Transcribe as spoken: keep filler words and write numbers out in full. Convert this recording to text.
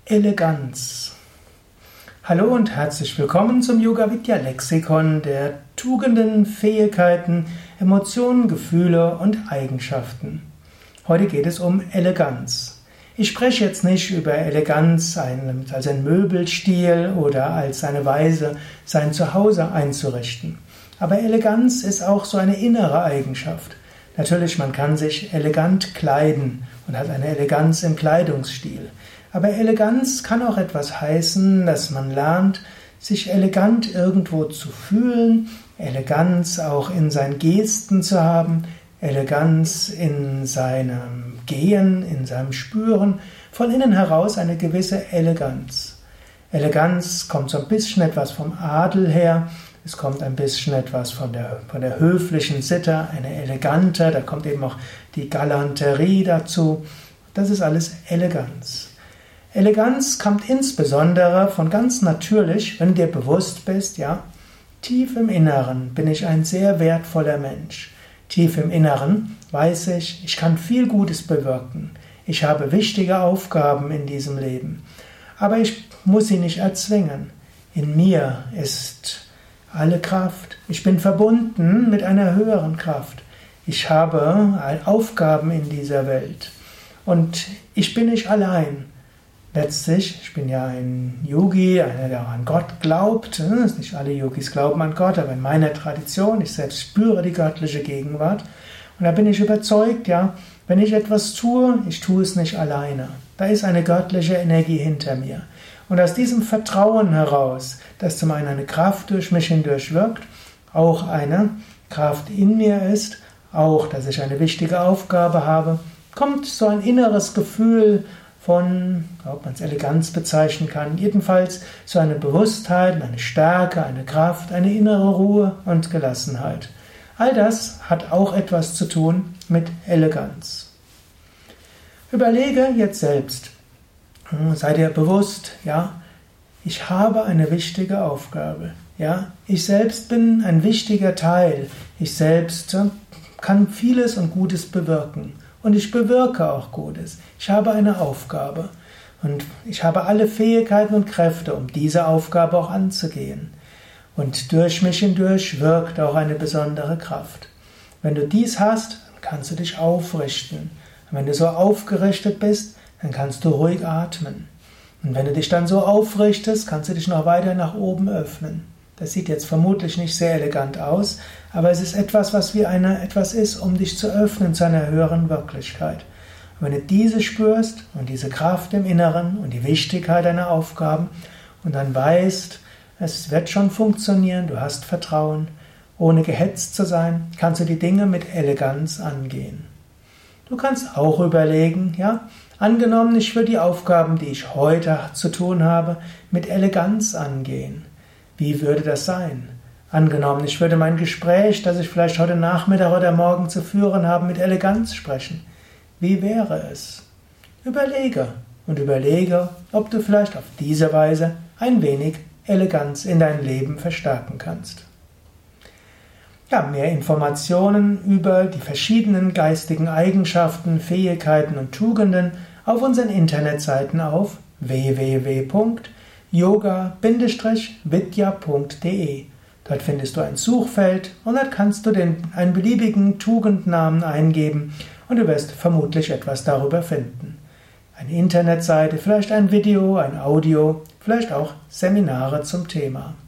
Eleganz. Hallo und herzlich willkommen zum Yoga Vidya Lexikon der Tugenden, Fähigkeiten, Emotionen, Gefühle und Eigenschaften. Heute geht es um Eleganz. Ich spreche jetzt nicht über Eleganz als ein Möbelstil oder als eine Weise, sein Zuhause einzurichten. Aber Eleganz ist auch so eine innere Eigenschaft. Natürlich, man kann sich elegant kleiden und hat eine Eleganz im Kleidungsstil. Aber Eleganz kann auch etwas heißen, dass man lernt, sich elegant irgendwo zu fühlen, Eleganz auch in seinen Gesten zu haben, Eleganz in seinem Gehen, in seinem Spüren, von innen heraus eine gewisse Eleganz. Eleganz kommt so ein bisschen etwas vom Adel her, es kommt ein bisschen etwas von der, von der höflichen Sitte, eine elegante, da kommt eben auch die Galanterie dazu. Das ist alles Eleganz. Eleganz kommt insbesondere von ganz natürlich, wenn du dir bewusst bist, ja, tief im Inneren bin ich ein sehr wertvoller Mensch. Tief im Inneren weiß ich, ich kann viel Gutes bewirken. Ich habe wichtige Aufgaben in diesem Leben. Aber ich muss sie nicht erzwingen. In mir ist alle Kraft. Ich bin verbunden mit einer höheren Kraft. Ich habe Aufgaben in dieser Welt. Und ich bin nicht allein. Letztlich, ich bin ja ein Yogi, einer, der an Gott glaubt. Nicht alle Yogis glauben an Gott, aber in meiner Tradition, ich selbst spüre die göttliche Gegenwart. Und da bin ich überzeugt, ja, wenn ich etwas tue, ich tue es nicht alleine. Da ist eine göttliche Energie hinter mir. Und aus diesem Vertrauen heraus, dass zum einen eine Kraft durch mich hindurch wirkt, auch eine Kraft in mir ist, auch, dass ich eine wichtige Aufgabe habe, kommt so ein inneres Gefühl von, ob man es Eleganz bezeichnen kann, jedenfalls so eine Bewusstheit, eine Stärke, eine Kraft, eine innere Ruhe und Gelassenheit. All das hat auch etwas zu tun mit Eleganz. Überlege jetzt selbst, sei dir bewusst, ja, ich habe eine wichtige Aufgabe, ja, ich selbst bin ein wichtiger Teil, ich selbst kann vieles und Gutes bewirken. Und ich bewirke auch Gutes. Ich habe eine Aufgabe. Und ich habe alle Fähigkeiten und Kräfte, um diese Aufgabe auch anzugehen. Und durch mich hindurch wirkt auch eine besondere Kraft. Wenn du dies hast, dann kannst du dich aufrichten. Und wenn du so aufgerichtet bist, dann kannst du ruhig atmen. Und wenn du dich dann so aufrichtest, kannst du dich noch weiter nach oben öffnen. Das sieht jetzt vermutlich nicht sehr elegant aus, aber es ist etwas, was wie eine, etwas ist, um dich zu öffnen zu einer höheren Wirklichkeit. Und wenn du diese spürst und diese Kraft im Inneren und die Wichtigkeit deiner Aufgaben und dann weißt, es wird schon funktionieren, du hast Vertrauen, ohne gehetzt zu sein, kannst du die Dinge mit Eleganz angehen. Du kannst auch überlegen, ja, angenommen, ich würde die Aufgaben, die ich heute zu tun habe, mit Eleganz angehen. Wie würde das sein? Angenommen, ich würde mein Gespräch, das ich vielleicht heute Nachmittag oder morgen zu führen habe, mit Eleganz sprechen. Wie wäre es? Überlege und überlege, ob du vielleicht auf diese Weise ein wenig Eleganz in dein Leben verstärken kannst. Ja, mehr Informationen über die verschiedenen geistigen Eigenschaften, Fähigkeiten und Tugenden auf unseren Internetseiten auf w w w punkt yoga vidya punkt de. Dort findest du ein Suchfeld und dort kannst du den, einen beliebigen Tugendnamen eingeben und du wirst vermutlich etwas darüber finden. Eine Internetseite, vielleicht ein Video, ein Audio, vielleicht auch Seminare zum Thema.